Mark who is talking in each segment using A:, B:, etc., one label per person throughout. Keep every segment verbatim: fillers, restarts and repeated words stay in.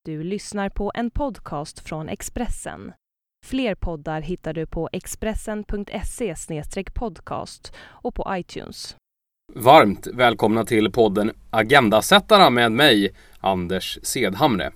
A: Du lyssnar på en podcast från Expressen. Fler poddar hittar du på expressen punkt se slash podcast och på iTunes.
B: Varmt välkomna till podden Agendasättarna med mig, Anders Sedhamre.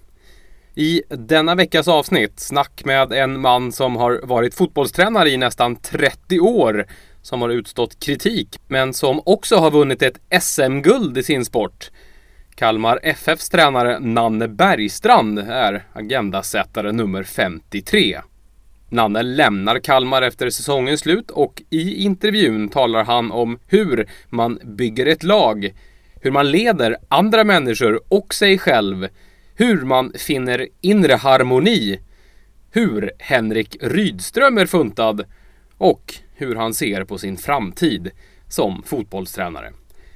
B: I denna veckas avsnitt snack med en man som har varit fotbollstränare i nästan trettio år, som har utstått kritik men som också har vunnit ett S M-guld i sin sport. Kalmar F F:s tränare Nanne Bergstrand är agendasättare nummer femtiotre. Nanne lämnar Kalmar efter säsongens slut och i intervjun talar han om hur man bygger ett lag, hur man leder andra människor och sig själv, hur man finner inre harmoni, hur Henrik Rydström är funtad och hur han ser på sin framtid som fotbollstränare.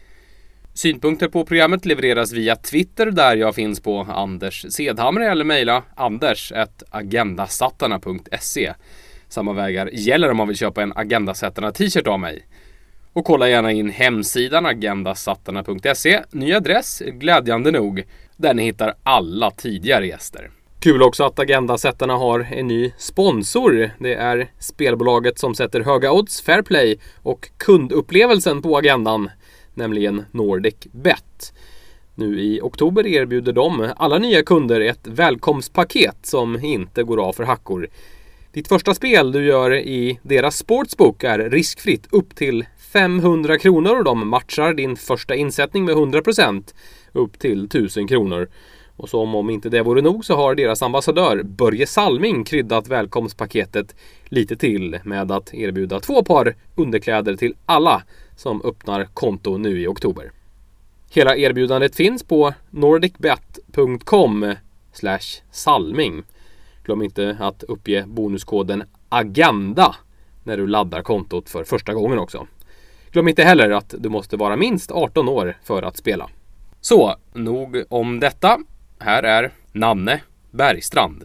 B: Synpunkter på programmet levereras via Twitter där jag finns på Anders Sedhamre eller mejla anders at agendasattarna punkt se. Samma vägar gäller om man vill köpa en Agendasättarna t-shirt av mig. Och kolla gärna in hemsidan agendasattarna punkt se, ny adress glädjande nog, där ni hittar alla tidigare gäster. Kul också att Agendasättarna har en ny sponsor. Det är spelbolaget som sätter höga odds, Fairplay och kundupplevelsen på agendan, nämligen NordicBet. Nu i oktober erbjuder de alla nya kunder ett välkomstpaket som inte går av för hackor. Ditt första spel du gör i deras sportsbook är riskfritt upp till femhundra kronor och de matchar din första insättning med hundra procent upp till tusen kronor. Och som om inte det vore nog så har deras ambassadör Börje Salming kryddat välkomstpaketet lite till med att erbjuda två par underkläder till alla som öppnar konto nu i oktober. Hela erbjudandet finns på nordicbet punkt com slash salming. Glöm inte att uppge bonuskoden AGENDA när du laddar kontot för första gången också. Glöm inte heller att du måste vara minst arton år för att spela. Så, nog om detta. Här är Nanne Bergstrand.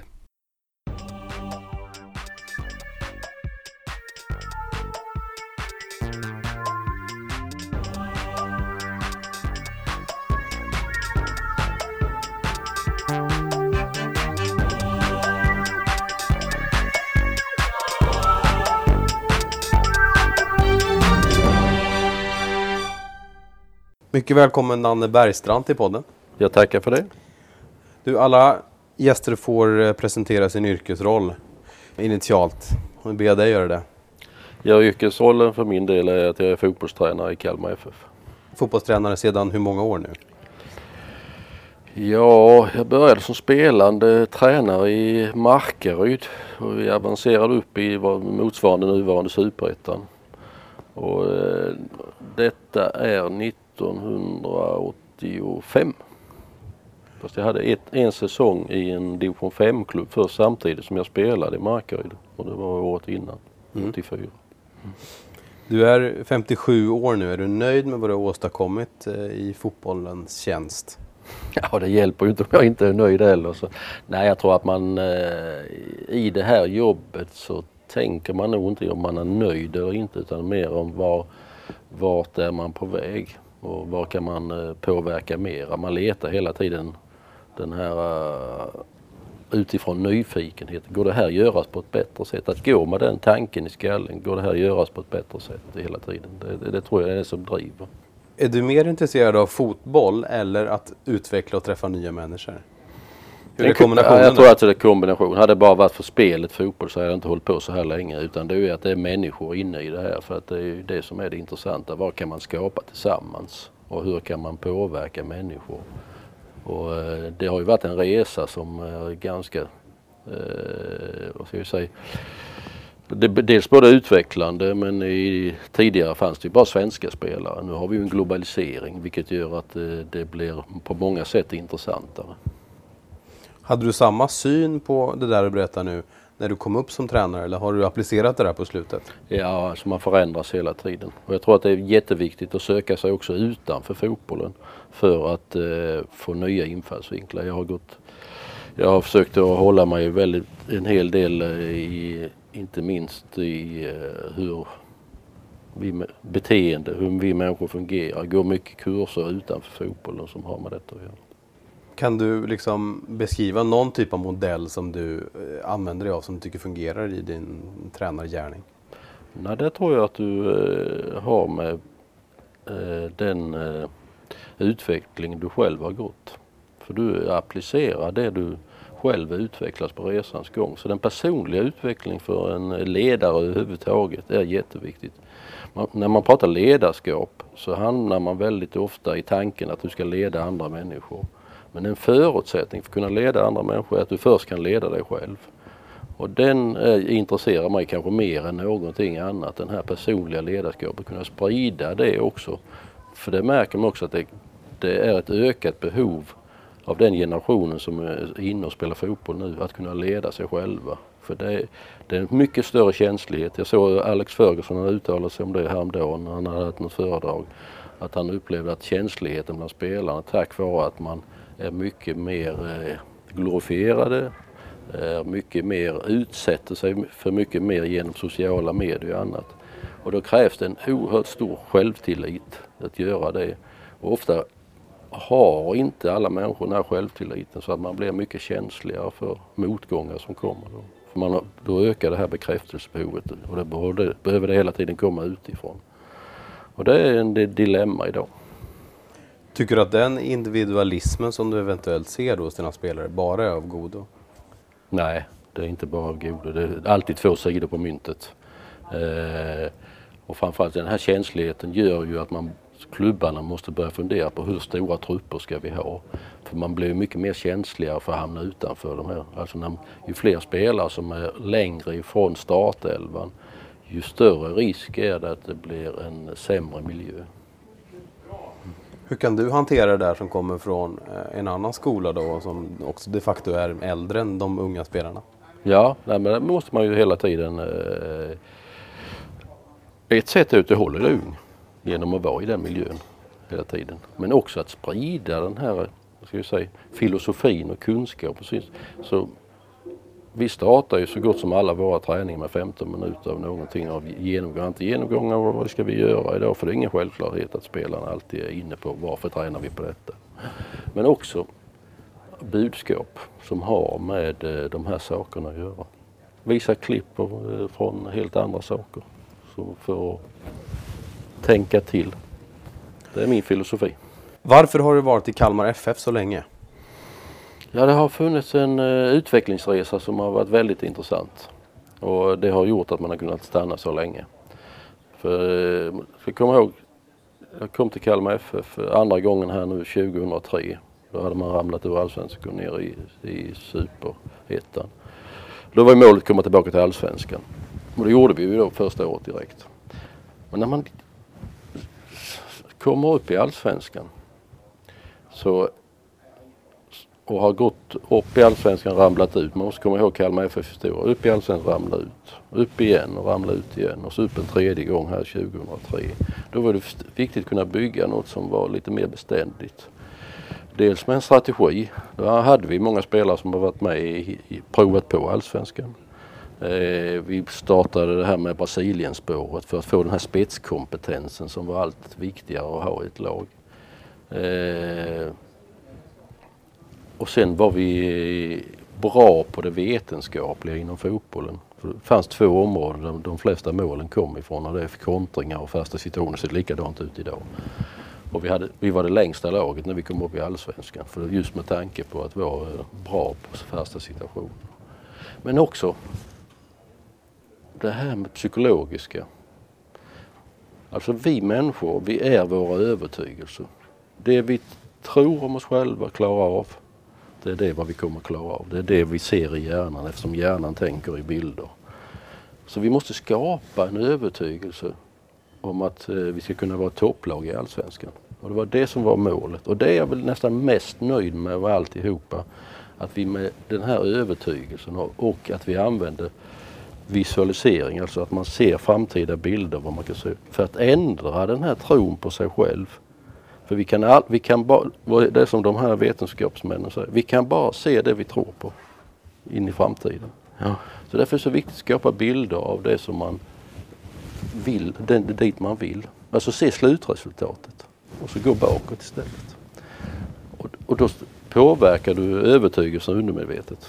B: Mycket välkommen Nanne Bergstrand till podden.
C: Jag tackar för det.
B: Du, alla gäster får presentera sin yrkesroll initialt. Och ber jag dig göra det.
C: Ja, yrkesrollen för min del är att jag är fotbollstränare i Kalmar F F.
B: Fotbollstränare sedan hur många år nu?
C: Ja, jag började som spelande tränare i Markaryd. Och vi avancerade upp i motsvarande nuvarande Superettan. Och eh, detta är nittonhundraåttiofem. Fast jag hade ett, en säsong i en division fem-klubb först samtidigt som jag spelade i Markaryd. Och det var året innan, mm. åttiofyra. Mm.
B: Du är femtiosju år nu. Är du nöjd med vad du har åstadkommit i fotbollens tjänst?
C: Ja, det hjälper ju inte om jag inte är nöjd heller. Så, nej, jag tror att man eh, i det här jobbet så tänker man nog inte om man är nöjd eller inte, utan mer om var, vart är man på väg och var kan man eh, påverka mer. Man letar hela tiden den här uh, utifrån nyfikenhet. Går det här göras på ett bättre sätt? Att gå med den tanken i skallen, går det här göras på ett bättre sätt hela tiden? Det, det, det tror jag är det som driver.
B: Är du mer intresserad av fotboll eller att utveckla och träffa nya människor? Hur är det kombinationen?
C: Jag tror att det är kombination. Hade det bara varit för spelet fotboll så hade jag inte hållit på så här länge. Utan det är ju att det är människor inne i det här. För att det är ju det som är det intressanta. Vad kan man skapa tillsammans? Och hur kan man påverka människor? Och eh, det har ju varit en resa som är ganska, eh, vad ska jag säga, det, dels både utvecklande, men i, tidigare fanns det ju bara svenska spelare. Nu har vi ju en globalisering, vilket gör att eh, det blir på många sätt intressantare.
B: Hade du samma syn på det där du berättar nu när du kom upp som tränare, eller har du applicerat det där på slutet?
C: Ja, alltså man förändras hela tiden. Och jag tror att det är jätteviktigt att söka sig också utanför fotbollen för att eh, få nya infallsvinklar. Jag har gått, jag har försökt att hålla mig väldigt en hel del i, inte minst i eh, hur vi beteende, hur vi människor fungerar. Går mycket kurser utanför fotbollen som har med detta att göra.
B: Kan du liksom beskriva någon typ av modell som du eh, använder dig av som du tycker fungerar i din tränargärning?
C: Nej, det tror jag att du eh, har med eh, den eh, utveckling du själv har gått. För du applicerar det du själv utvecklas på resans gång. Så den personliga utvecklingen för en ledare överhuvudtaget är jätteviktigt. Man, när man pratar ledarskap så hamnar man väldigt ofta i tanken att du ska leda andra människor. Men en förutsättning för att kunna leda andra människor är att du först kan leda dig själv. Och den eh, intresserar mig kanske mer än någonting annat, den här personliga ledarskapet. Kunna sprida det också. För det märker man också att det, det är ett ökat behov av den generationen som är inne och spelar fotboll nu, att kunna leda sig själva. För det är, det är en mycket större känslighet. Jag såg Alex Ferguson, han uttalade sig om det häromdagen när han hade haft något föredrag. Att han upplevde att känsligheten bland spelarna, tack vare att man är mycket mer eh, glorifierade, är mycket mer, utsätter sig för mycket mer genom sociala medier och annat. Och då krävs det en oerhört stor självtillit att göra det. Och ofta har inte alla människor den här självtilliten, så att man blir mycket känsligare för motgångar som kommer. Då, för man, då ökar det här bekräftelsebehovet och det behöver, behöver det hela tiden komma utifrån. Och det är en dilemma idag.
B: Tycker du att den individualismen som du eventuellt ser hos dina spelare bara är av godo?
C: Nej, det är inte bara av godo. Det är alltid två sidor på myntet. Eh, och framförallt den här känsligheten gör ju att man, klubbarna måste börja fundera på hur stora trupper ska vi ha. För man blir mycket mer känsligare för att hamna utanför de här. Alltså när, ju fler spelare som är längre ifrån startelvan, ju större risk är det att det blir en sämre miljö.
B: Hur kan du hantera det där som kommer från en annan skola då, som också de facto är äldre än de unga spelarna?
C: Ja, nej, men det måste man ju hela tiden... Eh, ett sätt är att du håller dig ung genom att vara i den miljön hela tiden. Men också att sprida den här, ska jag säga, filosofin och kunskap. Precis. Så vi startar ju så gott som alla våra träningar med femton minuter av någonting av genomgång. Inte genomgångar, vad ska vi göra idag? För det är ingen självklarhet att spelarna alltid är inne på varför tränar vi på detta. Men också budskap som har med de här sakerna att göra. Visa klipp från helt andra saker. Så för att tänka till. Det är min filosofi.
B: Varför har du varit i Kalmar F F så länge?
C: Ja, det har funnits en uh, utvecklingsresa som har varit väldigt intressant. Och det har gjort att man har kunnat stanna så länge. För uh, jag kommer ihåg, jag kom till Kalmar F F andra gången här nu tjugohundratre. Då hade man ramlat ur allsvenskan ner i, i superettan. Då var målet att komma tillbaka till allsvenskan. Och det gjorde vi ju då första året direkt. Men när man kommer upp i allsvenskan så, och har gått upp i allsvenskan, ramlat ut. Man måste komma ihåg Kalmar F F historia. Upp i allsvenskan, ramla ut. Upp igen och ramla ut igen. Och så upp en tredje gång här tjugohundratre. Då var det viktigt att kunna bygga något som var lite mer beständigt. Dels med en strategi. Då hade vi många spelare som har varit med i, i provat på allsvenskan. Eh, vi startade det här med Brasilienspåret för att få den här spetskompetensen som var allt viktigare att ha i ett lag. Eh, och sen var vi bra på det vetenskapliga inom fotbollen. För det fanns två områden där de flesta målen kom ifrån, och det är kontringar och fasta situationer. Ser likadant ut idag. Och vi, hade, vi var det längsta laget när vi kom upp i allsvenskan. För just med tanke på att vara bra på fasta situationer. Men också det här med psykologiska. Alltså vi människor, vi är våra övertygelser. Det vi tror om oss själva klarar av, det är det vad vi kommer klara av. Det är det vi ser i hjärnan, eftersom hjärnan tänker i bilder. Så vi måste skapa en övertygelse om att eh, vi ska kunna vara topplag i allsvenskan. Och det var det som var målet. Och det är jag väl nästan mest nöjd med av alltihopa. Att vi med den här övertygelsen och, och att vi använder visualisering, alltså att man ser framtida bilder vad man kan se, för att ändra den här tron på sig själv. För vi kan, all, vi kan bara, det är som de här vetenskapsmännen säger, vi kan bara se det vi tror på in i framtiden. Ja. Så därför är det så viktigt att skapa bilder av det som man vill, den, dit man vill. Alltså se slutresultatet och så gå bakåt istället. Och, och då påverkar du övertygelsen undermedvetet.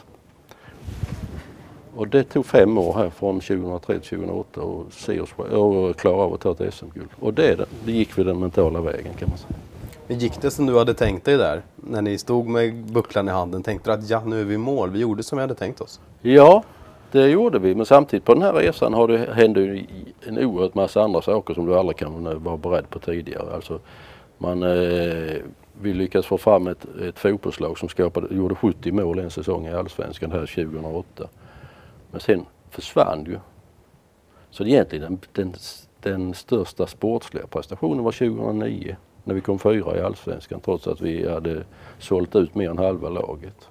C: Och det tog fem år här från tjugohundratre till tjugohundraåtta och, se oss, och klara av att ta ett S M-guld. Och det, det gick vi den mentala vägen kan man säga.
D: Men gick det som du hade tänkt dig där? När ni stod med bucklan i handen, tänkte du att ja, nu är vi i mål. Vi gjorde som vi hade tänkt oss.
C: Ja, det gjorde vi. Men samtidigt på den här resan har det hänt en oerhört massa andra saker som du aldrig kan vara beredd på tidigare. Alltså, man, eh, vi lyckades få fram ett, ett fotbollslag som skapade, gjorde sjuttio mål en säsong i Allsvenskan här tjugohundraåtta. Men sen försvann ju. Så egentligen den, den, den största sportsliga prestationen var tjugohundranio. När vi kom fyra i Allsvenskan trots att vi hade sålt ut mer än halva laget.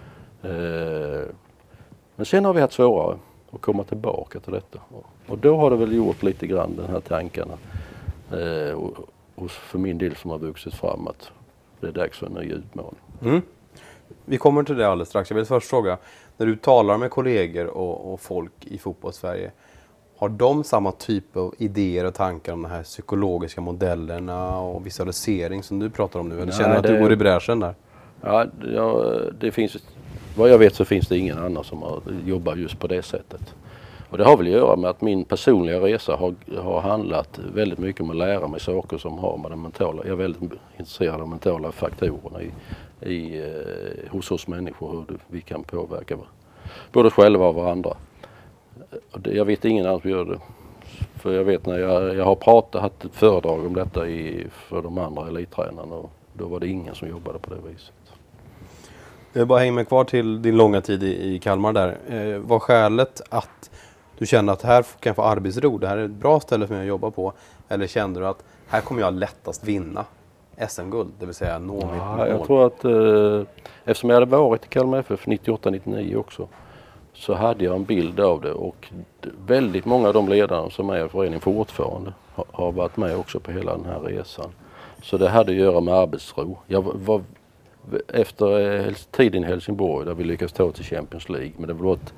C: Eh, men sen har vi haft svårare att komma tillbaka till detta. Och då har det väl gjort lite grann den här tankarna. Eh, och, och för min del som har vuxit fram att det är dags för en ny utmaning.
D: Mm. Vi kommer till det alldeles strax. Jag vill först fråga, när du talar med kollegor och, och folk i fotbollssverige, har de samma typ av idéer och tankar om de här psykologiska modellerna och visualisering som du pratar om nu? Eller
C: Nej,
D: känner du att
C: det,
D: du går i bräschen där?
C: Ja, ja, det finns, vad jag vet så finns det ingen annan som har, jobbar just på det sättet. Och det har väl att göra med att min personliga resa har, har handlat väldigt mycket om att lära mig saker som har med den mentala. Jag är väldigt intresserad av mentala faktorerna i, i, eh, hos oss människor, hur vi kan påverka både själva och varandra. Och det, jag vet ingen annan som gör det. För jag vet när jag, jag har pratat, haft ett föredrag om detta i, för de andra elittränarna och då var det ingen som jobbade på det viset.
D: Jag bara hänger mig kvar till din långa tid i, i Kalmar där. Eh, var skälet att du kände att här kan jag få arbetsro, det här är ett bra ställe för mig att jobba på? Eller kände du att här kommer jag lättast vinna S M-guld, det vill säga nå mitt
C: ja,
D: mål?
C: Jag tror att eh, eftersom jag hade varit i Kalmar F F nittioåtta nittionio också så hade jag en bild av det och väldigt många av de ledarna som är i föreningen fortfarande har, har varit med också på hela den här resan. Så det hade att göra med arbetsro. Jag var, efter tiden i Helsingborg där vi lyckades ta till Champions League, men det var ett,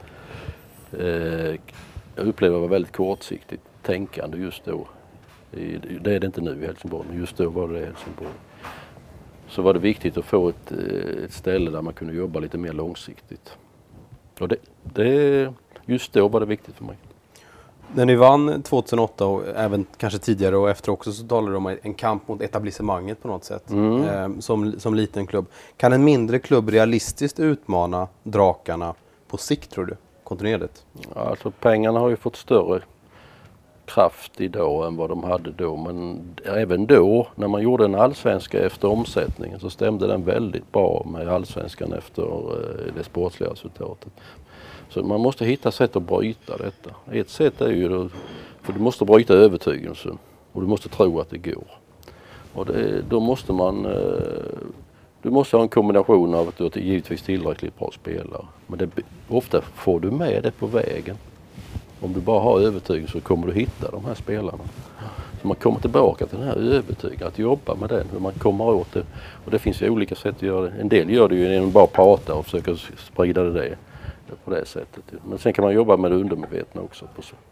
C: eh, jag upplevde det var väldigt kortsiktigt tänkande just då. Det är det inte nu i Helsingborg, men just då var det i Helsingborg. Så var det viktigt att få ett, ett ställe där man kunde jobba lite mer långsiktigt. Och det, det, just då var det viktigt för mig.
D: När ni vann tjugohundraåtta och även kanske tidigare och efter också så talar du om en kamp mot etablissemanget på något sätt.
C: Mm.
D: Eh, som, som liten klubb. Kan en mindre klubb realistiskt utmana drakarna på sikt tror du? Kontinuerligt?
C: Ja, alltså pengarna har ju fått större kraft idag än vad de hade då. Men även då när man gjorde en allsvenska efter omsättningen så stämde den väldigt bra med allsvenskan efter eh, det sportsliga resultatet. Så man måste hitta sätt att bryta detta. Ett sätt är ju då, för du måste bryta övertygelsen och du måste tro att det går. Och det, då måste man, eh, du måste ha en kombination av att du är givetvis tillräckligt bra spelare. Men det, ofta får du med det på vägen. Om du bara har övertygelse så kommer du hitta de här spelarna. Så man kommer tillbaka till den här övertygelsen, att jobba med den, hur man kommer åt det. Och det finns ju olika sätt att göra det. En del gör det ju genom att bara prata och försöka sprida det på det sättet. Men sen kan man jobba med det undermedvetna också. På så.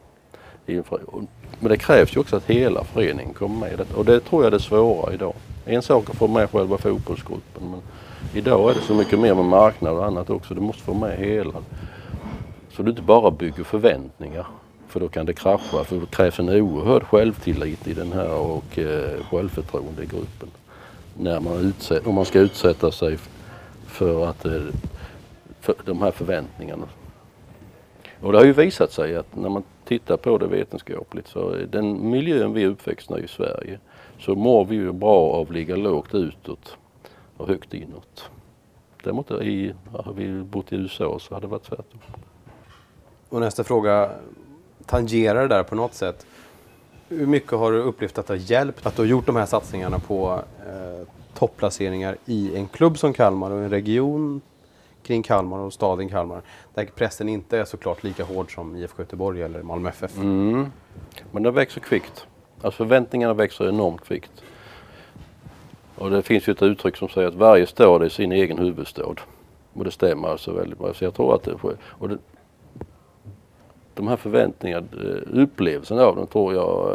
C: Men det krävs ju också att hela föreningen kommer med i det. Och det tror jag är det svåra idag. En sak att få med själva fotbollsgruppen. Men idag är det så mycket mer med marknad och annat också. Du måste få med hela. Så du inte bara bygger förväntningar. För då kan det krascha. För det krävs en oerhörd självtillit i den här och eh, självförtroende i gruppen. När man utsätt, om man ska utsätta sig för att eh, för de här förväntningarna. Och det har ju visat sig att när man tittar på det vetenskapligt så den miljön vi är uppväxta i Sverige så mår vi ju bra av att ligga lågt utåt och högt inåt. Däremot i, har vi bott i U S A så hade det varit tvärtom.
D: Och nästa fråga, tangerar det där på något sätt? Hur mycket har du upplevt att det har hjälpt att du har gjort de här satsningarna på eh, topplaceringar i en klubb som Kalmar och en region kring Kalmar och staden Kalmar, där pressen inte är såklart lika hård som I F K Göteborg eller Malmö F F?
C: Mm. Men det växer kvickt. Alltså förväntningarna växer enormt kvickt. Och det finns ju ett uttryck som säger att varje stad är sin egen huvudstad. Och det stämmer alltså väldigt bra. Så jag tror att det sker. Och det, de här förväntningarna, upplevelsen av dem tror jag,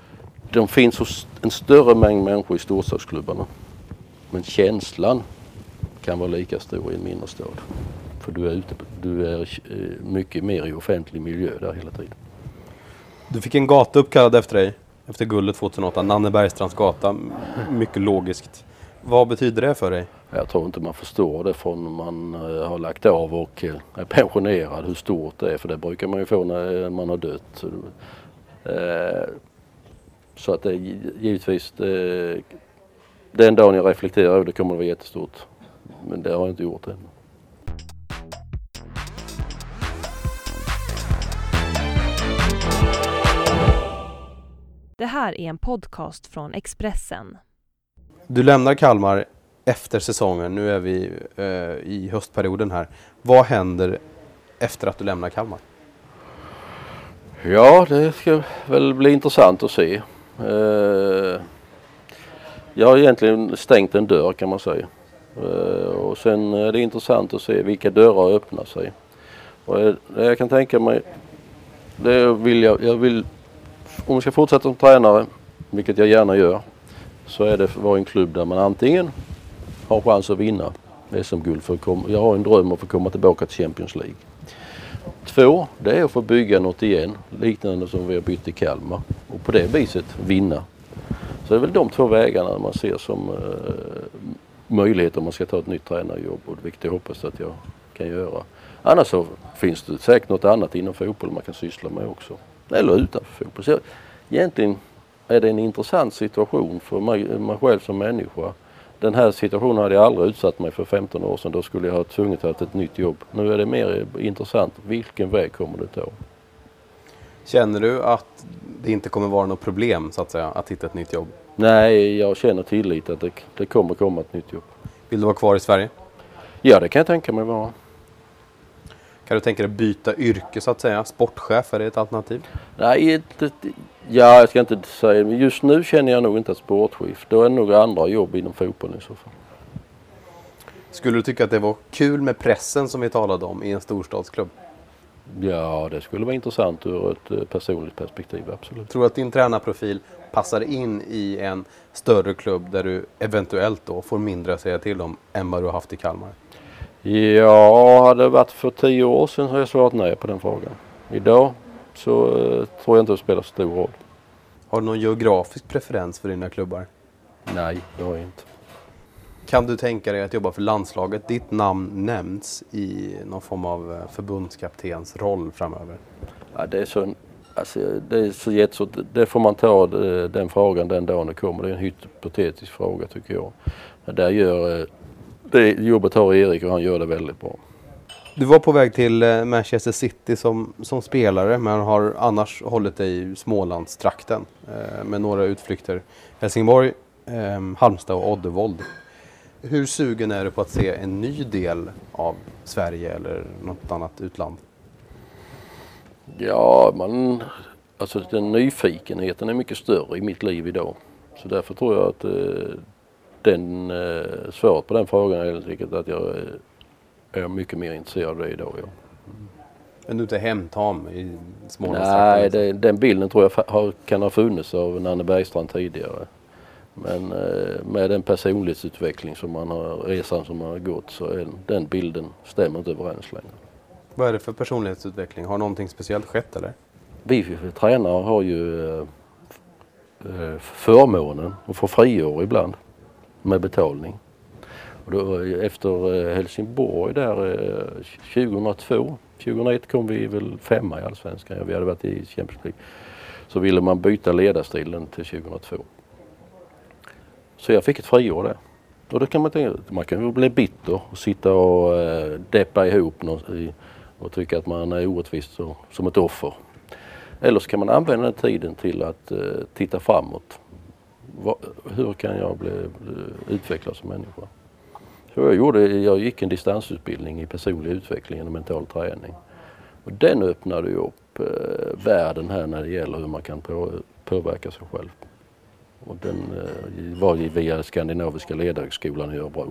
C: de finns hos en större mängd människor i storstadsklubbarna. Men känslan kan vara lika stor i en mindre stad. För du är, ute, du är mycket mer i offentlig miljö där hela tiden.
D: Du fick en gata uppkallad efter dig, efter guldet tjugohundraåtta, Nanne Bergstrands gata. Mycket logiskt. Vad betyder det för dig?
C: Jag tror inte man förstår det från man har lagt av och är pensionerad hur stort det är. För det brukar man ju få när man har dött. Så att det givetvis, det, den dagen jag reflekterar över det kommer det vara jättestort. Men det har jag inte gjort än.
A: Det här är en podcast från Expressen.
D: Du lämnar Kalmar efter säsongen. Nu är vi eh, i höstperioden här. Vad händer efter att du lämnar Kalmar?
C: Ja, det ska väl bli intressant att se. Eh, jag har egentligen stängt en dörr kan man säga. Eh, och sen är det intressant att se vilka dörrar öppnar sig. Och det jag kan tänka mig, det vill jag, jag vill, om jag ska fortsätta som tränare, vilket jag gärna gör, så är det vara en klubb där man antingen har chans att vinna S M-guld. För att komma, jag har en dröm att få komma tillbaka till Champions League. Två, det är att få bygga något igen, liknande som vi har byggt i Kalmar. Och på det viset vinna. Så det är väl de två vägarna man ser som eh, möjlighet om man ska ta ett nytt tränarjobb. Och vilket jag hoppas att jag kan göra. Annars så finns det säkert något annat inom fotboll man kan syssla med också. Eller utanför fotboll. Så egentligen är det en intressant situation för mig, mig själv som människa. Den här situationen hade jag aldrig utsatt mig för femton år sedan. Då skulle jag ha tvunget att ha ett nytt jobb. Nu är det mer intressant. Vilken väg kommer det ta?
D: Känner du att det inte kommer vara något problem så att säga att hitta ett nytt jobb?
C: Nej, jag känner tillit att det, det kommer komma ett nytt jobb.
D: Vill du vara kvar i Sverige?
C: Ja, det kan jag tänka mig vara.
D: Kan du tänka dig byta yrke så att säga? Sportchef, är det ett alternativ?
C: Nej, det, ja, jag ska inte säga. Men just nu känner jag nog inte ett sportchef. Då är det nog andra jobb inom fotbollen i så fall.
D: Skulle du tycka att det var kul med pressen som vi talade om i en storstadsklubb?
C: Ja, det skulle vara intressant ur ett personligt perspektiv, absolut.
D: Tror du att din tränarprofil passar in i en större klubb där du eventuellt då får mindre att säga till om än vad du har haft i Kalmar?
C: Ja, hade det varit för tio år sedan har jag svarat nej på den frågan. Idag så uh, tror jag inte att det spelar stor roll.
D: Har du någon geografisk preferens för dina klubbar?
C: Nej, det har jag inte.
D: Kan du tänka dig att jobba för landslaget? Ditt namn nämns i någon form av förbundskaptens roll framöver.
C: Ja, det är så, alltså, det är så jätt, så det får man ta den frågan den dagen det kommer. Det är en hypotetisk fråga tycker jag. Där gör, det jobbet har Erik och han gör det väldigt bra.
D: Du var på väg till Manchester City som, som spelare men har annars hållit dig i Smålandstrakten eh, med några utflykter. Helsingborg, eh, Halmstad och Oddevold. Hur sugen är du på att se en ny del av Sverige eller något annat utland?
C: Ja, man, alltså den nyfikenheten är mycket större i mitt liv idag. Så därför tror jag att eh, den, eh, svaret på den frågan är helt enkelt att jag är, är mycket mer intresserad av det idag. Ja.
D: Men du är inte hemtam i Smålandstrakten?
C: Nej, det, den bilden tror jag har, kan ha funnits av Nanne Bergstrand tidigare. Men eh, med den personlighetsutveckling som man har, resan som man har gått så är den bilden stämmer inte överens längre.
D: Vad är det för personlighetsutveckling? Har någonting speciellt skett eller?
C: Vi för tränare har ju eh, förmånen att få friår ibland med betalning. Och då, efter Helsingborg där eh, tjugohundratvå, tjugohundraett kom vi väl femma i Allsvenskan. Ja, vi hade varit i Champions League. Så ville man byta ledarstilen till tjugohundratvå. Så jag fick ett friår där. Och då kan man tänka, man kan ju bli bitter och sitta och eh, deppa ihop någon, i, och tycka att man är orättvist så, som ett offer. Eller så kan man använda den tiden till att eh, titta framåt. Va, hur kan jag bli, bli, utvecklas som människa? Så jag gjorde, jag gick en distansutbildning i personlig utveckling och mental träning. Och den öppnade ju upp eh, världen här när det gäller hur man kan på, påverka sig själv. Och den eh, var ju via Skandinaviska ledarhögskolan i Örebro.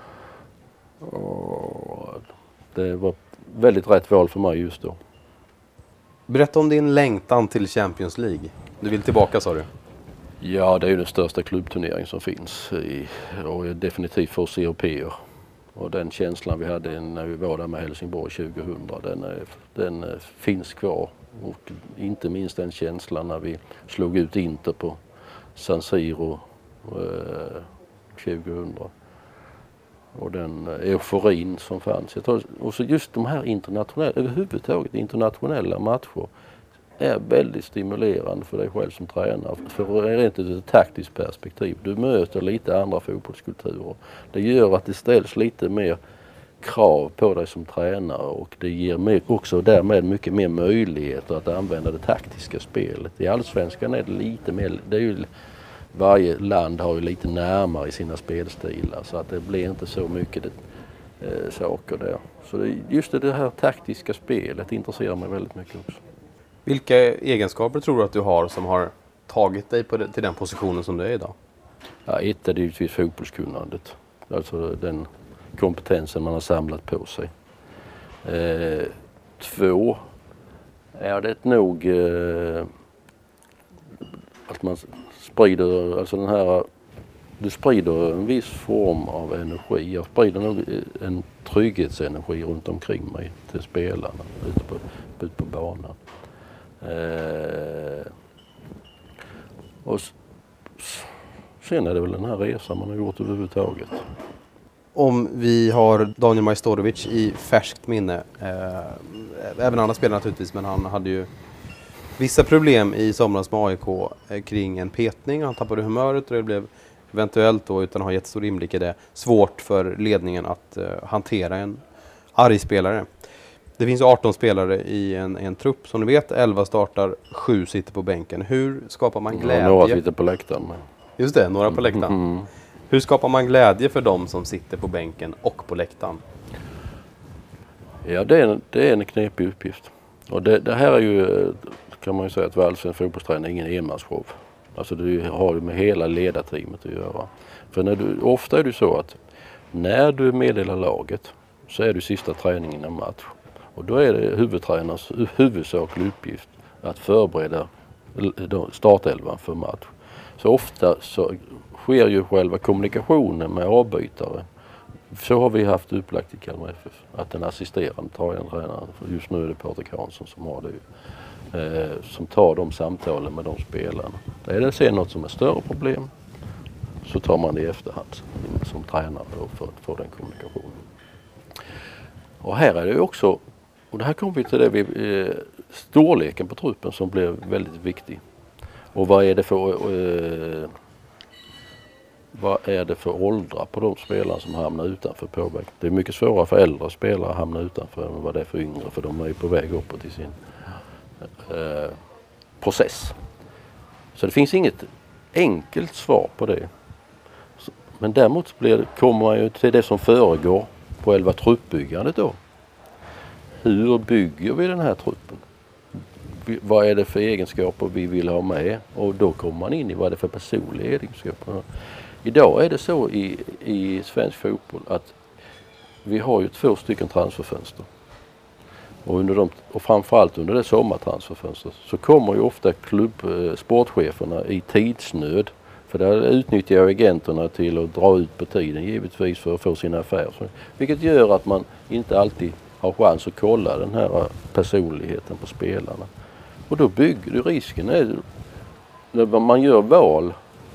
C: Och det var väldigt rätt val för mig just då.
D: Berätta om din längtan till Champions League. Du vill tillbaka sa du?
C: Ja, det är ju den största klubbturnering som finns i, och definitivt för oss europeer. Och den känslan vi hade när vi var där med Helsingborg tjugohundra, den, är, den finns kvar. Och inte minst den känslan när vi slog ut Inter på San Siro eh, tjugohundra. Och den euforin som fanns. Jag tror, och så just de här internationella, överhuvudtaget internationella matcher är väldigt stimulerande för dig själv som tränare. För rent ur ett taktiskt perspektiv. Du möter lite andra fotbollskulturer. Det gör att det ställs lite mer krav på dig som tränare och det ger mer, också därmed mycket mer möjligheter att använda det taktiska spelet. I allsvenskan är det lite mer, det är ju, varje land har ju lite närmare i sina spelstilar så att det blir inte så mycket det, eh, saker där. Så det, just det här taktiska spelet intresserar mig väldigt mycket också.
D: Vilka egenskaper tror du att du har som har tagit dig på det, till den positionen som du är idag?
C: Ja, ett är det givetvis fotbollskunnandet. Alltså den kompetensen man har samlat på sig. Eh, två är det nog eh, att man sprider, alltså den här, du sprider en viss form av energi. Jag sprider nog en trygghetsenergi runt omkring mig till spelarna ute på, ute på banan. Eh, och s- sen är det väl den här resan man har gjort överhuvudtaget.
D: Om vi har Daniel Majstorovic i färskt minne, eh, även andra spelare naturligtvis, men han hade ju vissa problem i somras med A I K eh, kring en petning. Han tappade humöret och det blev eventuellt då, utan att ha jättestor inblick i det, svårt för ledningen att eh, hantera en arg spelare. Det finns arton spelare i en, en trupp som ni vet, elva startar, sju sitter på bänken. Hur skapar man glädje?
C: Ja, några sitter på läktaren. Men...
D: Just det, några på läktaren.
C: Mm.
D: Hur skapar man glädje för dem som sitter på bänken och på läktaren?
C: Ja, det är, en, det är en knepig uppgift. Och det, det här är ju, kan man ju säga, att vara en fotbollstränare är ingen enmansshow. Alltså du har ju med hela ledarteamet att göra. För när du, ofta är det så att när du meddelar laget så är det sista träningen en match. Och då är det huvudtränarens huvudsakliga uppgift att förbereda startelvan för match. Så ofta så sker ju själva kommunikationen med avbytare. Så har vi haft upplagt i Kalmar F F. Att den assisterande tar en tränare, just nu är det Patrik Hansson som har det, eh, som tar de samtalen med de spelarna. Är det sen något som är större problem så tar man det i efterhand som tränare för att få den kommunikationen. Och här är det ju också, och det här kommer vi till det, vi, eh, storleken på truppen som blev väldigt viktig. Och vad är det för eh, vad är det för åldrar på de spelare som hamnar utanför påverkan? Det är mycket svårare för äldre spelare att hamna utanför än vad det är för yngre, för de är ju på väg uppåt i sin eh, process. Så det finns inget enkelt svar på det. Men däremot blir, kommer man ju till det som föregår på själva truppbyggandet då. Hur bygger vi den här truppen? Vad är det för egenskaper vi vill ha med? Och då kommer man in i vad det är för personliga egenskaper. Idag är det så i, i svensk fotboll att vi har ju två stycken transferfönster. Och, under de, och framförallt under det sommartransferfönstret så kommer ju ofta klubb, eh, sportcheferna i tidsnöd. För där utnyttjar agenterna till att dra ut på tiden givetvis för att få sina affärer. Vilket gör att man inte alltid har chans att kolla den här personligheten på spelarna. Och då bygger du risken är, när man gör val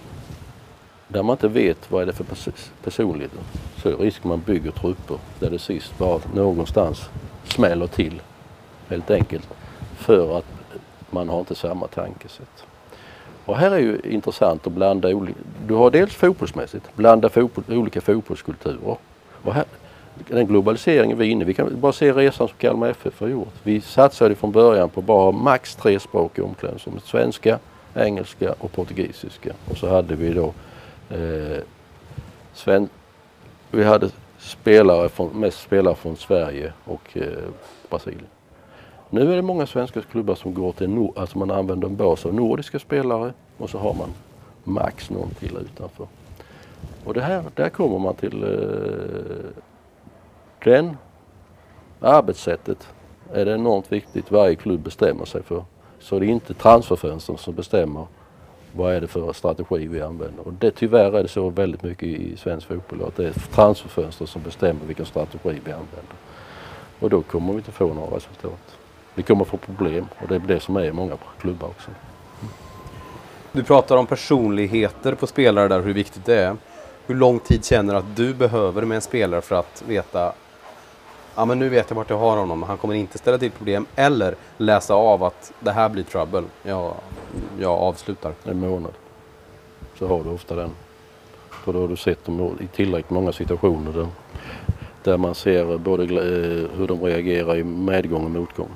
C: där man inte vet vad är det för personlighet, så är risken man bygger trupper där det sist bara någonstans smäller till helt enkelt för att man har inte samma tankesätt. Och här är ju intressant att blanda olika, du har dels fotbollsmässigt, blanda fotboll, olika fotbollskulturer. Och här, den globaliseringen vi är inne, vi kan bara se resan som Kalmar F F har gjort. Vi satsade från början på bara max tre språk i omklädningsrummet, svenska, engelska och portugisiska. Och så hade vi då eh, sven, vi hade spelare från, mest spelare från Sverige och eh, Brasilien. Nu är det många svenska klubbar som går till nord, alltså man använder en bas av nordiska spelare och så har man max någon till utanför. Och det här, där kommer man till eh, den arbetssättet är det enormt viktigt varje klubb bestämmer sig för. Så det är inte transferfönstren som bestämmer vad är det för strategi vi använder. Och det, tyvärr är det så väldigt mycket i svensk fotboll att det är transferfönster som bestämmer vilken strategi vi använder. Och då kommer vi inte få några resultat. Vi kommer få problem och det är det som är i många klubbar också.
D: Du pratar om personligheter på spelare där, hur viktigt det är. Hur lång tid känner du att du behöver med en spelare för att veta, ja men nu vet jag vart jag har honom, han kommer inte ställa till problem, eller läsa av att det här blir trouble, jag, jag avslutar.
C: En månad så har du ofta den. För då har du sett dem i tillräckligt många situationer där, där man ser både hur de reagerar i medgång och motgång.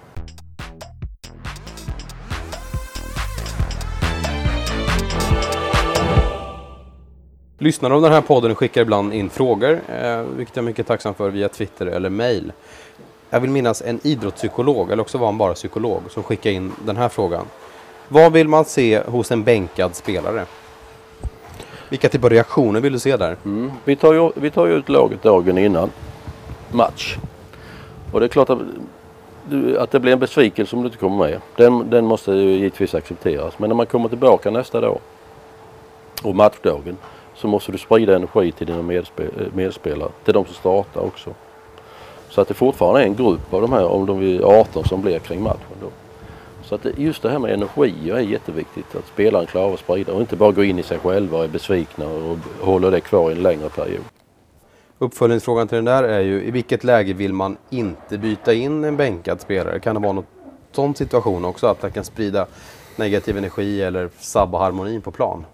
D: Lyssnare av den här podden skickar ibland in frågor, eh, vilket jag är mycket tacksam för, via Twitter eller mail. Jag vill minnas en idrottspsykolog, eller också var han bara psykolog, som skickar in den här frågan. Vad vill man se hos en bänkad spelare? Vilka typer av reaktioner vill du se där?
C: Mm. Vi, tar ju, vi tar ju ut laget dagen innan match. Och det är klart att, att det blir en besvikelse om du inte kommer med. Den, den måste ju givetvis accepteras. Men när man kommer tillbaka nästa dag och matchdagen, så måste du sprida energi till dina medspel- medspelare, till de som startar också. Så att det fortfarande är en grupp av de här, om de är arton som blir kring matchen då. Så att det, just det här med energi är jätteviktigt, att spelaren klarar att sprida och inte bara gå in i sig själva och är besvikna och håller det kvar i en längre period.
D: Uppföljningsfrågan till den där är ju, i vilket läge vill man inte byta in en bänkad spelare? Kan det vara någon sån situation också, att det kan sprida negativ energi eller sabba harmonin på plan?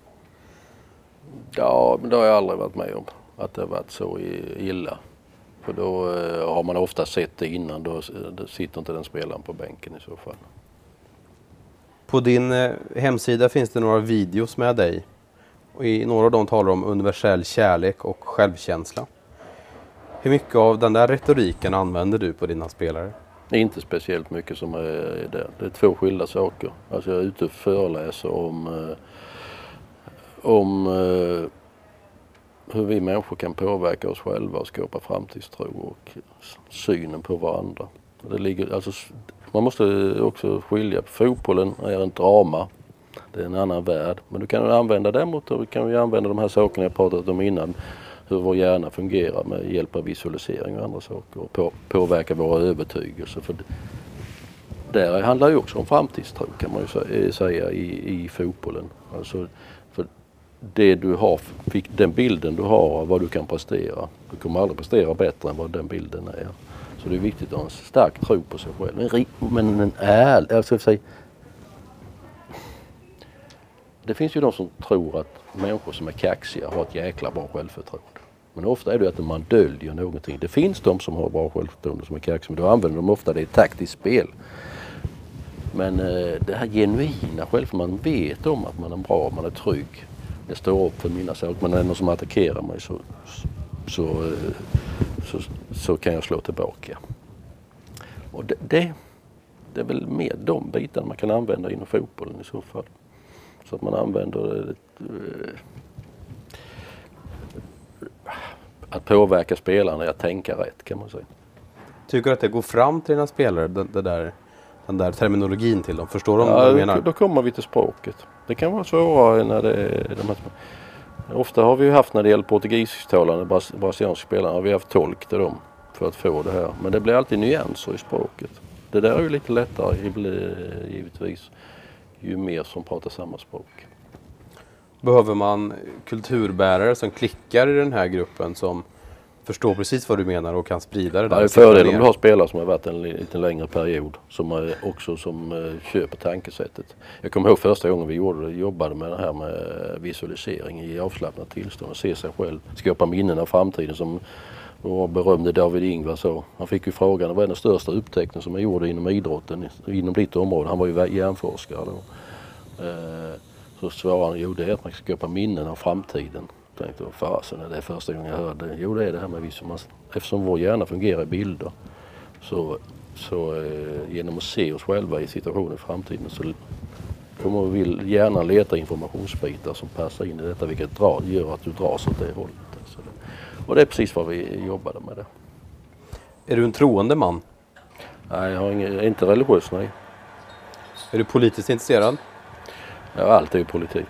C: Ja, men det har jag aldrig varit med om, att det har varit så illa. För då eh, har man ofta sett det innan, då, då sitter inte den spelaren på bänken i så fall.
D: På din eh, hemsida finns det några videos med dig. Och i några av dem talar om universell kärlek och självkänsla. Hur mycket av den där retoriken använder du på dina spelare?
C: Inte speciellt mycket som är där. Det är två skilda saker. Alltså jag är ute och föreläser om, eh, om eh, hur vi människor kan påverka oss själva och skapa framtidstro och synen på varandra. Det ligger, alltså, man måste också skilja på fotbollen är en drama. Det är en annan värld. Men du kan använda det mot, och kan vi använda de här sakerna jag pratat om innan. Hur vår hjärna fungerar med hjälp av visualisering och andra saker. Och på, påverka våra övertygelser. För där handlar ju också om framtidstro kan man ju säga i, i fotbollen. Alltså, för det du har, den bilden du har av vad du kan prestera. Du kommer aldrig prestera bättre än vad den bilden är. Så det är viktigt att ha en stark tro på sig själv. Men en ärlig, alltså säga, det finns ju de som tror att människor som är kaxiga har ett jäkla bra självförtroende. Men ofta är det att man döljer någonting. Det finns de som har bra självförtroende som är kaxiga, men då använder de ofta det i taktiskt spel. Men eh, det här genuina själv, för man vet om att man är bra, man är trygg. Det står upp för mina saker, men är det någon som attackerar mig så, så, så, så kan jag slå tillbaka. Och det, det, det är väl mer de bitarna man kan använda inom fotbollen i så fall. Så att man använder eh, att påverka spelarna att tänka rätt kan man säga.
D: Tycker du att det går fram till dina spelare, det, det där, den där terminologin till dem? Förstår de
C: ja,
D: vad du menar?
C: Då kommer vi till språket. Det kan vara svårare när det är de här, ofta har vi ju haft när det gäller portugisisktalande bras, brasilianska spelare har vi haft tolk till dem för att få det här. Men det blir alltid nyanser i språket. Det där är ju lite lättare givetvis ju mer som pratar samma språk. Behöver
D: man kulturbärare som klickar i den här gruppen som förstår precis vad du menar och kan sprida det där?
C: Ja, det är fördel om du har spelare som har varit en lite längre period som är också som uh, köper tankesättet. Jag kommer ihåg första gången vi gjorde, jobbade med det här med visualisering i avslappnat tillstånd och se sig själv, skapa minnen av framtiden som vår berömde David Ingvar sa. Han fick ju frågan vad är den största upptäckten som är gjord inom idrotten, inom ditt område. Han var ju hjärnforskare då. Uh, så svarade han, jo det är att man ska skapa minnen av framtiden. Jag tänkte, fasen är det första gången jag hörde det. Jo det är det här med visualisering. Eftersom vår hjärna fungerar i bilder så, så eh, genom att se oss själva i situationen i framtiden så kommer vi gärna leta informationsbitar som passar in i detta vilket drar, gör att du dras åt det hållet. Alltså, och det är precis vad vi jobbade med det.
D: Är du en troende man?
C: Nej, jag har ingen, inte religiös, nej.
D: Är du politiskt intresserad?
C: Ja, allt är ju politik.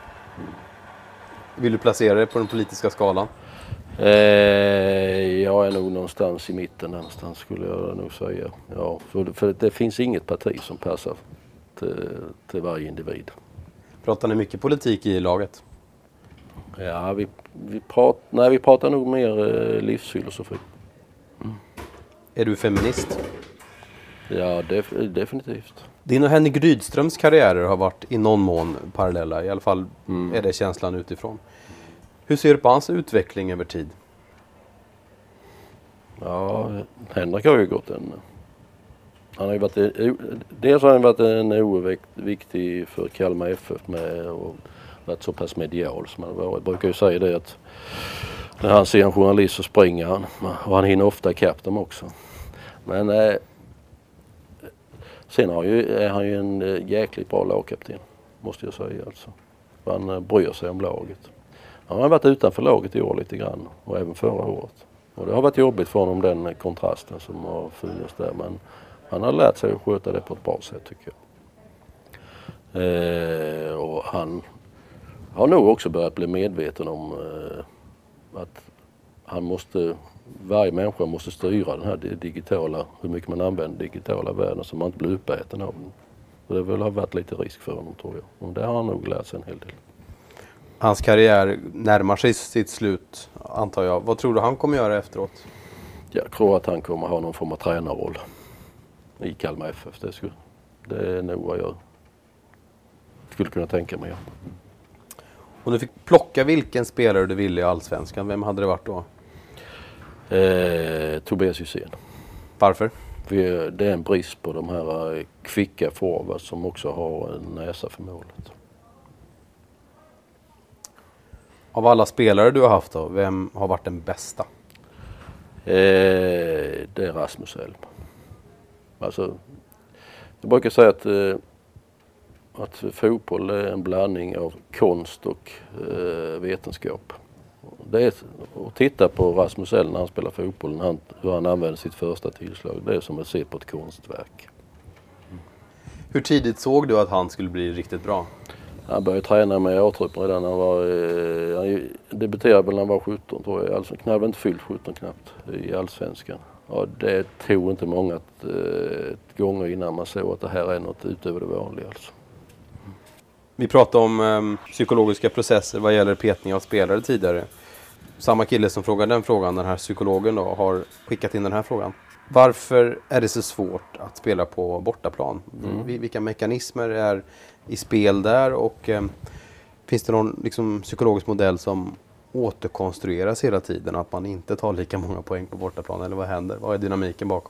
D: Vill du placera dig på den politiska skalan?
C: Eh, jag är nog någonstans i mitten någonstans skulle jag nog säga. Ja, för, för det finns inget parti som passar till, till varje individ.
D: Pratar ni mycket politik i laget?
C: Ja, vi, vi, prat, nej, vi pratar nog mer eh, livsfilosofi. Mm.
D: Är du feminist?
C: Ja, def, definitivt.
D: Din och Henrik Rydströms karriärer har varit i någon mån parallella. I alla fall
C: Mm.
D: är det känslan utifrån. Hur ser du på hans utveckling över tid?
C: Ja, Henrik har ju gått en... Han har ju varit... Dels har han varit en oerhört viktig för Kalmar F F med och varit så pass medial som han har varit. Jag brukar ju säga det att när han ser en journalist så springer han. Och han hinner ofta ikapp dem också. Men eh, sen har ju, är han ju en jäkligt bra lagkapten, måste jag säga alltså. För han bryr sig om laget. Han har varit utanför laget i år lite grann och även förra året. Och det har varit jobbigt för honom den kontrasten som har funnits där. Men han har lärt sig att sköta det på ett bra sätt tycker jag. Eh, och han har nog också börjat bli medveten om eh, att han måste, varje människa måste styra den här digitala, hur mycket man använder digitala världen så man inte blir uppäten av den. Och det väl har varit lite risk för honom tror jag. Och det har han nog lärt sig en hel del.
D: Hans karriär närmar sig sitt slut, antar jag. Vad tror du han kommer göra efteråt?
C: Jag tror att han kommer ha någon form av tränarroll i Kalmar F F. Det, skulle, det är nog vad jag skulle kunna tänka mig.
D: Om du fick plocka vilken spelare du ville i Allsvenskan, vem hade det varit då?
C: Eh, Tobias Hysén.
D: Varför?
C: För det är en brist på de här kvicka forwards som också har en näsa för målet.
D: Av alla spelare du har haft då, vem har varit den bästa?
C: Eh, det är Rasmus Elm. Alltså, jag brukar säga att, eh, att fotboll är en blandning av konst och eh, vetenskap. Det är att titta på Rasmus Elm när han spelar fotboll, när han, hur han använder sitt första tillslag. Det är som att se på ett konstverk.
D: Mm. Hur tidigt såg du att han skulle bli riktigt bra?
C: Han började träna med A-truppen redan när han var, eh, han debuterade väl när han var sjutton tror jag. Alltså, knappt inte fyllt sjutton knappt i Allsvenskan. Ja, det tog inte många eh, gånger innan man såg att det här är något utöver det vanliga. Alltså.
D: Vi pratade om um, psykologiska processer vad gäller petning av spelare tidigare. Samma kille som frågade den frågan, den här psykologen då, har skickat in den här frågan. Varför är det så svårt att spela på bortaplan? Mm. Vilka mekanismer är i spel där och um, finns det någon liksom, psykologisk modell som återkonstrueras hela tiden, att man inte tar lika många poäng på bortaplan, eller vad händer? Vad är dynamiken bakom?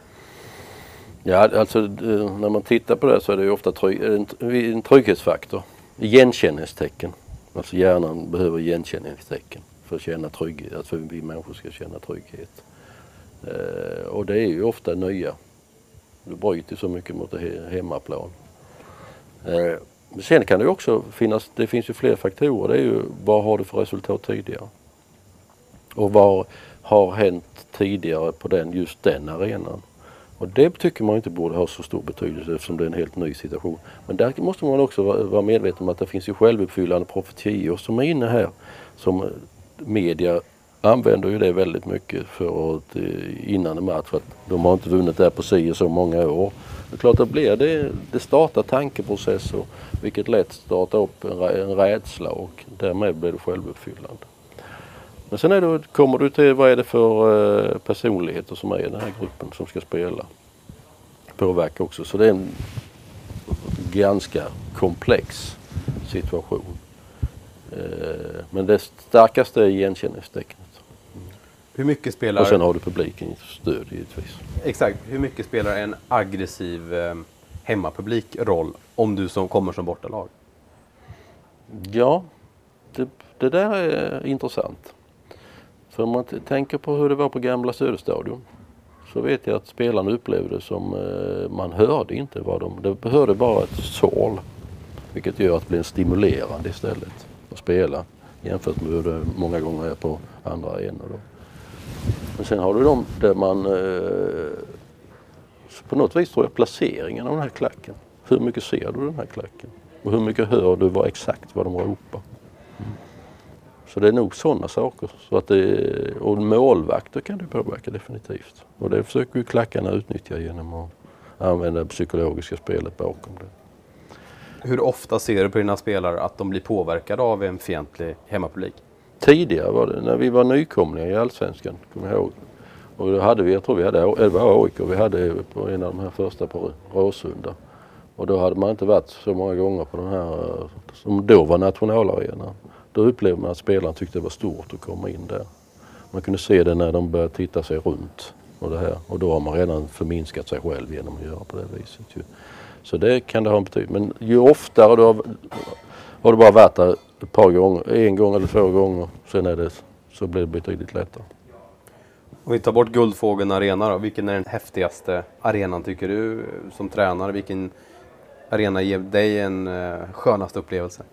C: Ja, alltså när man tittar på det så är det ju ofta trygg, en, en trygghetsfaktor. Igenkänningstecken. Alltså hjärnan behöver igenkänningstecken för att känna trygghet, att för vi människor ska känna trygghet. Eh, och det är ju ofta nya. Du bryter så mycket mot det hemmaplan. Eh, men sen kan det också finnas, det finns ju fler faktorer. Det är ju vad har du för resultat tidigare? Och vad har hänt tidigare på den, just den arenan? Och det tycker man inte borde ha så stor betydelse eftersom det är en helt ny situation. Men där måste man också vara medveten om att det finns ju självuppfyllande profetior som är inne här. Som media använder ju det väldigt mycket för att, innan en match. För att de har inte vunnit där på sig så många år. Det är klart att det blir det, det startar tankeprocesser vilket lätt startar upp en, en rädsla och därmed blir det självuppfyllande. Men sen är det, kommer du till vad är det för personligheter som är i den här gruppen som ska spela. Påverkar också. Så det är en ganska komplex situation. Men det starkaste är igenkänningstecknet.
D: Hur mycket spelar...
C: Och sen har du publiken stöd givetvis.
D: Exakt. Hur mycket spelar en aggressiv eh, hemmapublik roll om du som kommer som bortalag?
C: Ja, det, det där är intressant. För om man t- tänker på hur det var på gamla Söderstadion så vet jag att spelarna upplevde det som eh, man hörde inte vad de... Det behövde bara ett sål. Vilket gör att det blir en stimulerande istället att spela. Jämfört med hur det många gånger är på andra arenor då. Men sen har du de där man... Eh, på något vis tror jag placeringen av den här klacken. Hur mycket ser du den här klacken? Och hur mycket hör du vad exakt vad de ropar? Mm. Så det är nog sådana saker. Så att det, och målvakter kan du påverka definitivt. Och det försöker ju klackarna utnyttja genom att använda det psykologiska spelet bakom det.
D: Hur ofta ser du på dina spelare att de blir påverkade av en fientlig hemmapublik?
C: Tidigare var det när vi var nykomlingar i Allsvenskan, kommer jag ihåg. Och då hade vi, jag tror vi hade, det var A I K, vi hade på en av de här första på Råsunda. Och då hade man inte varit så många gånger på den här, som då var nationalarena. Då upplevde man att spelaren tyckte det var stort att komma in där. Man kunde se det när de började titta sig runt och det här. Och då har man redan förminskat sig själv genom att göra på det viset. Ju. Så det kan det ha en betydelse. Men ju oftare då har du bara varit där ett par gånger, en gång eller två gånger, sen är det, så blir det betydligt lättare.
D: Om vi tar bort Guldfågeln Arena då, vilken är den häftigaste arenan tycker du som tränare? Vilken arena ger dig en uh, skönaste upplevelse?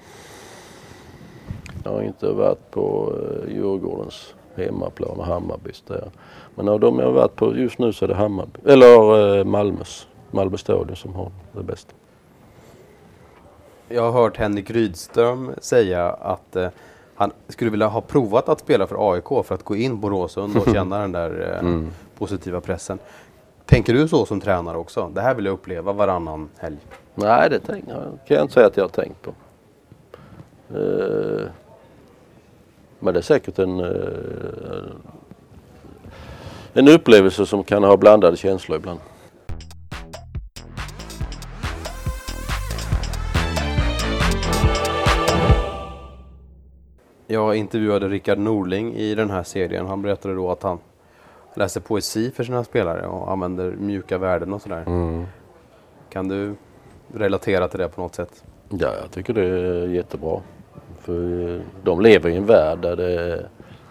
C: Jag har inte varit på uh, Djurgårdens hemmaplan och Hammarbys där. Men av de jag har varit på just nu så är det Hammarby, eller uh, Malmös, Malmö stadion som har det bästa. Jag
D: har hört Henrik Rydström säga att uh, han skulle vilja ha provat att spela för A I K för att gå in på Råsund och känna den där uh, mm. positiva pressen. Tänker du så som tränare också? Det här vill jag uppleva varannan helg.
C: Nej, det tänker jag. kan jag inte säga att jag har tänkt på. Uh, men det är säkert en, uh, en upplevelse som kan ha blandade känslor ibland.
D: Jag intervjuade Rickard Norling i den här serien. Han berättade då att han läser poesi för sina spelare och använder mjuka värden och sådär. Mm. Kan du relatera till det på något sätt?
C: Ja, jag tycker det är jättebra. För de lever i en värld där det,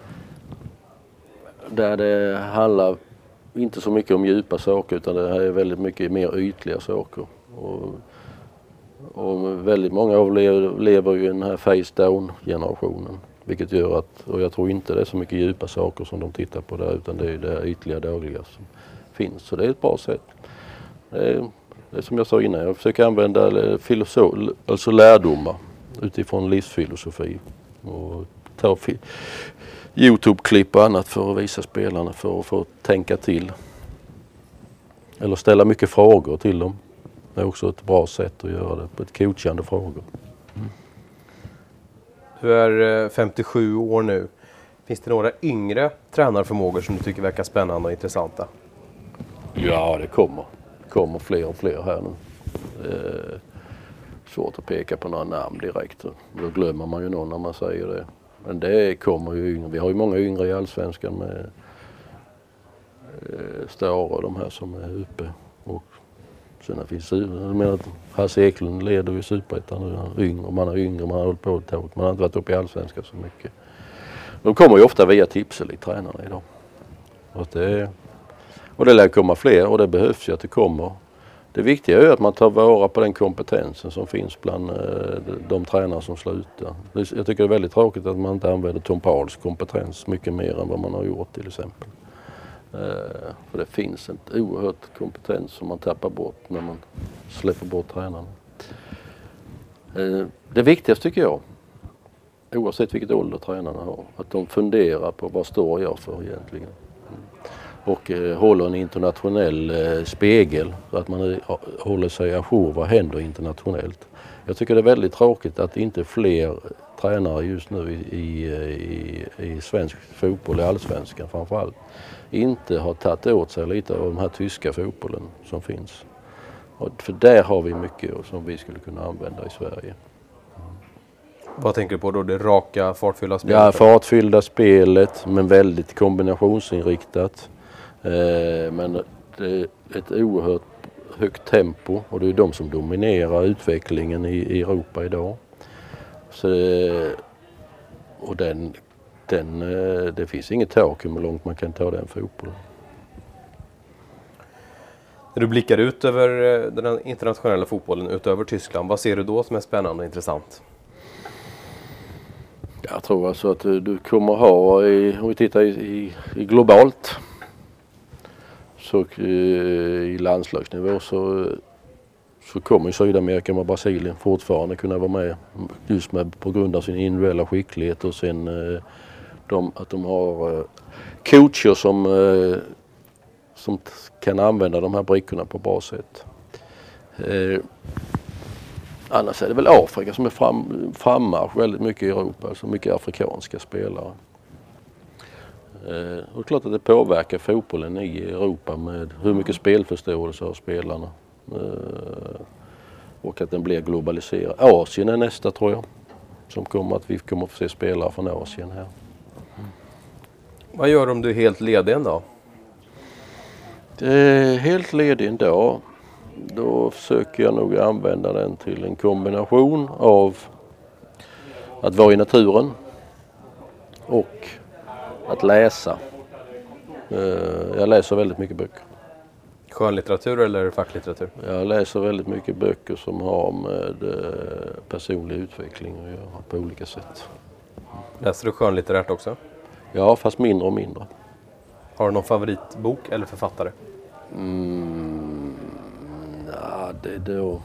C: där det handlar inte så mycket om djupa saker utan det här är väldigt mycket mer ytliga saker. Och, och väldigt många av lever, lever i den här face-down-generationen. Vilket gör att, och jag tror inte det är så mycket djupa saker som de tittar på där utan det är det här ytliga dagliga som finns. Så det är ett bra sätt. Det är, det är som jag sa innan, jag försöker använda filosof, alltså lärdomar utifrån livsfilosofi och ta fi- YouTube-klipp och annat för att visa spelarna för att få tänka till. Eller ställa mycket frågor till dem. Det är också ett bra sätt att göra det, på ett coachande frågor. Mm.
D: Du är femtiosju år nu. Finns det några yngre tränarförmågor som du tycker verkar spännande och intressanta?
C: Ja, det kommer. Det kommer fler och fler här nu. Eh, svårt att peka på några namn direkt. Då glömmer man ju någon när man säger det. Men det kommer ju yngre. Vi har ju många yngre i Allsvenskan med eh, Stare och de här som är uppe. Och sen finns det, jag menar att Hasse Eklund leder ju Superettan nu. Han är yngre, man är yngre, man har hållit på ett tag. Man har inte varit uppe i Allsvenskan så mycket. De kommer ju ofta via Tipselit, tränarna idag. Och det, och det lär komma fler och det behövs ju att det kommer. Det viktiga är att man tar vara på den kompetensen som finns bland de, de tränare som slutar. Jag tycker det är väldigt tråkigt att man inte använder Tom Pauls kompetens mycket mer än vad man har gjort till exempel. Uh, för det finns en oerhört kompetens som man tappar bort när man släpper bort tränarna. Uh, det viktigaste tycker jag, oavsett vilket ålder tränarna har, att de funderar på vad står jag för egentligen. Och uh, håller en internationell uh, spegel så att man uh, håller sig ajour vad händer internationellt. Jag tycker det är väldigt tråkigt att inte fler tränare just nu i, i, i, i svensk fotboll, i Allsvenskan framförallt, inte har tagit åt sig lite av den här tyska fotbollen som finns. Och för där har vi mycket som vi skulle kunna använda i Sverige. Mm.
D: Vad tänker du på då? Det raka, fartfyllda spelet?
C: Ja, fartfyllda spelet men väldigt kombinationsinriktat. Eh, men det är ett oerhört högt tempo och det är de som dominerar utvecklingen i, i Europa idag. Så, och den, den, det finns inget tak hur långt man kan ta den fotbollen.
D: När du blickar ut över den internationella fotbollen utöver Tyskland, vad ser du då som är spännande och intressant?
C: Jag tror alltså att du kommer ha, i, om vi tittar i, i, i globalt, så i landslagsnivå så, så kommer ju Sydamerika med Brasilien fortfarande kunna vara med just med, på grund av sin individuella skicklighet och sen eh, de, att de har eh, coacher som, eh, som t- kan använda de här brickorna på bra sätt. Eh, annars är det väl Afrika som är fram, frammarsch väldigt mycket i Europa, alltså mycket afrikanska spelare. Eh, och det är klart att det påverkar fotbollen i Europa med hur mycket spelförståelse har spelarna. Eh, och att den blir globaliserad. Asien är nästa tror jag. Som kommer att vi kommer att få se spelare från Asien här.
D: Mm. Vad gör du om du är helt ledig en dag?
C: Eh, helt ledig en dag. Då försöker jag nog använda den till en kombination av att vara i naturen och att läsa. Eh, jag läser väldigt mycket böcker.
D: Skönlitteratur eller facklitteratur?
C: Jag läser väldigt mycket böcker som har med eh, personlig utveckling att göra på olika sätt.
D: Läser du skönlitterärt också?
C: Ja, fast mindre och mindre.
D: Har du någon favoritbok eller författare?
C: Mm, ja, det är då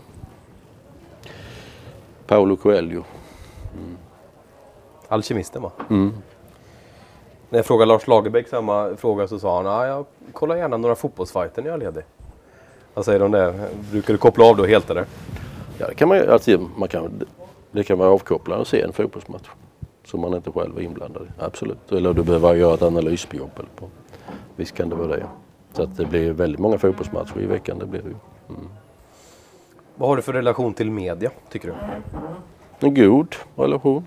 C: Paulo Coelho. Mm.
D: Alkemisten va?
C: Mm.
D: När jag frågade Lars Lagerbäck samma fråga så sa han att jag kollar gärna några fotbollsfighter när jag är ledig. Vad säger de där? Brukar du koppla av då helt eller?
C: Ja, det kan man ju alltid. Man kan, det kan vara avkopplande att se en fotbollsmatch som man inte själv är inblandad i. Absolut. Eller du behöver göra ett analysjobb. Eller på. Visst kan det vara det. Så att det blir väldigt många fotbollsmatcher i veckan. Det blir det ju. Mm.
D: Vad har du för relation till media, tycker du?
C: En god relation.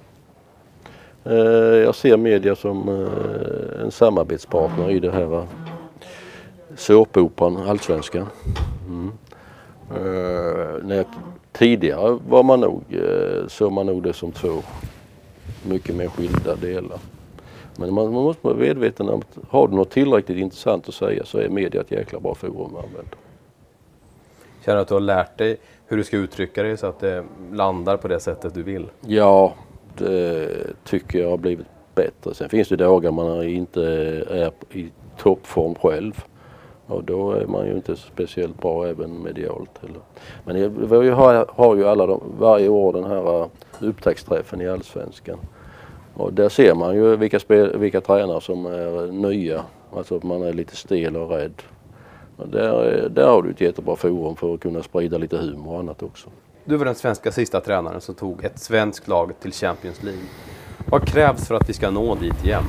C: Jag ser media som en samarbetspartner i det här såpoperan Allsvenskan. Mm. När tidigare var man nog, såg man nog det som två mycket mer skilda delar. Men man, man måste vara medveten om att har du något tillräckligt intressant att säga så är media ett jäkla bra forum att använda.
D: Känner du att du har lärt dig hur du ska uttrycka dig så att det landar på det sättet du vill?
C: Ja, det tycker jag har blivit bättre. Sen finns det dagar man inte är i toppform själv. Och då är man ju inte speciellt bra även medialt. Men vi har, har ju alla de, varje år den här upptäcktsträffen i Allsvenskan. Och där ser man ju vilka, spel, vilka tränare som är nya. Alltså att man är lite stel och rädd. Och där, där har du ett jättebra forum för att kunna sprida lite humor och annat också.
D: Du var den svenska sista tränaren som tog ett svenskt lag till Champions League. Vad krävs för att vi ska nå dit igen?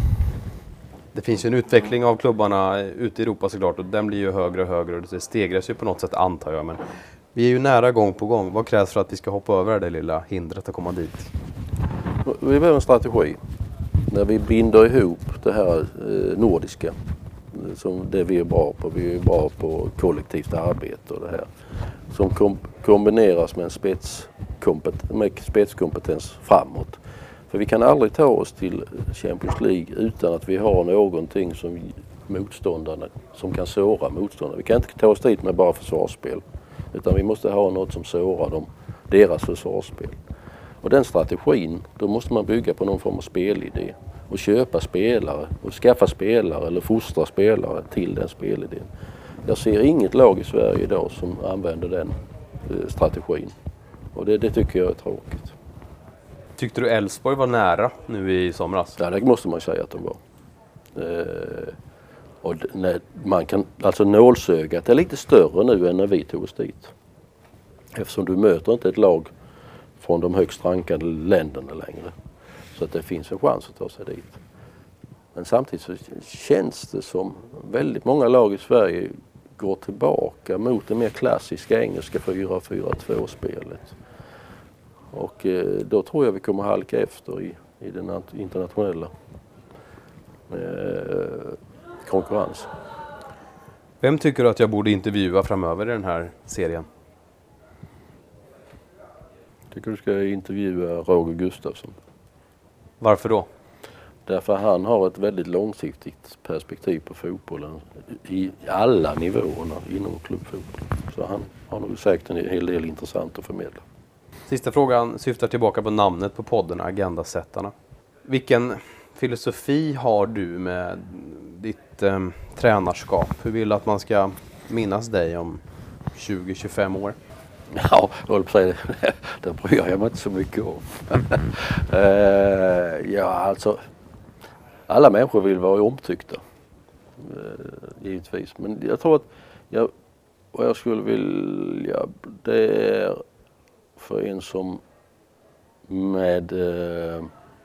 D: Det finns ju en utveckling av klubbarna ute i Europa såklart och den blir ju högre och högre och det stegras ju på något sätt antar jag. Men vi är ju nära gång på gång. Vad krävs för att vi ska hoppa över det lilla hindret att komma dit?
C: Vi behöver en strategi där vi binder ihop det här eh, nordiska som det vi är bra på. Vi är bra på kollektivt arbete och det här som kom, kombineras med en spetskompet, med spetskompetens framåt. För vi kan aldrig ta oss till Champions League utan att vi har någonting som motståndarna som kan såra motståndarna. Vi kan inte ta oss dit med bara försvarsspel utan vi måste ha något som sårar dem, deras försvarsspel. Och den strategin, då måste man bygga på någon form av spelidé och köpa spelare och skaffa spelare eller fostra spelare till den spelidén. Jag ser inget lag i Sverige idag som använder den eh, strategin och det, det tycker jag är tråkigt.
D: Tyckte du Elfsborg var nära nu i somras?
C: Ja, det måste man säga att de var. Eh, och när man kan, alltså nålsögat är lite större nu än när vi tog oss dit. Eftersom du möter inte ett lag från de högst rankade länderna längre. Så att det finns en chans att ta sig dit. Men samtidigt så känns det som väldigt många lag i Sverige går tillbaka mot det mer klassiska engelska fyra fyra två-spelet. Och eh, då tror jag vi kommer halka efter i, i den internationella eh, konkurrensen.
D: Vem tycker du att jag borde intervjua framöver i den här serien?
C: Jag tycker du ska intervjua Roger Gustafsson.
D: Varför då?
C: Därför han har ett väldigt långsiktigt perspektiv på fotbollen i alla nivåerna inom klubbfotbollen. Så han har nog säkert en hel del intressant att förmedla.
D: Sista frågan syftar tillbaka på namnet på podden, Agendasättarna. Vilken filosofi har du med ditt eh, tränarskap? Hur vill du att man ska minnas dig om tjugo till tjugofem år?
C: Ja, jag håller på att säga det. Det bryr jag mig inte så mycket om. uh, ja, alltså. Alla människor vill vara omtyckta. Uh, givetvis. Men jag tror att jag, vad jag skulle vilja, det är för en som med uh,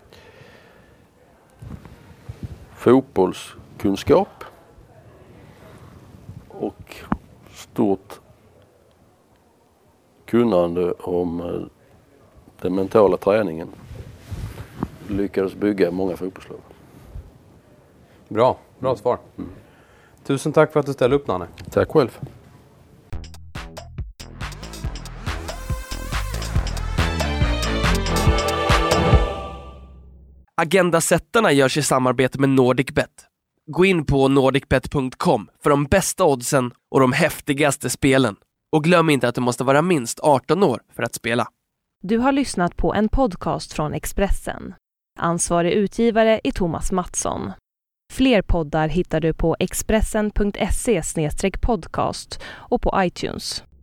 C: fotbollskunskap och stort kunnande om uh, den mentala träningen lyckades bygga många fotbollslag.
D: Bra, bra svar. Mm. Tusen tack för att du ställde upp, Nanne.
C: Tack själv.
E: Agendasättarna görs i samarbete med NordicBet. Gå in på nordic bet punkt com för de bästa oddsen och de häftigaste spelen. Och glöm inte att du måste vara minst arton år för att spela.
A: Du har lyssnat på en podcast från Expressen. Ansvarig utgivare är Thomas Mattsson. Fler poddar hittar du på expressen punkt se slash podcast och på iTunes.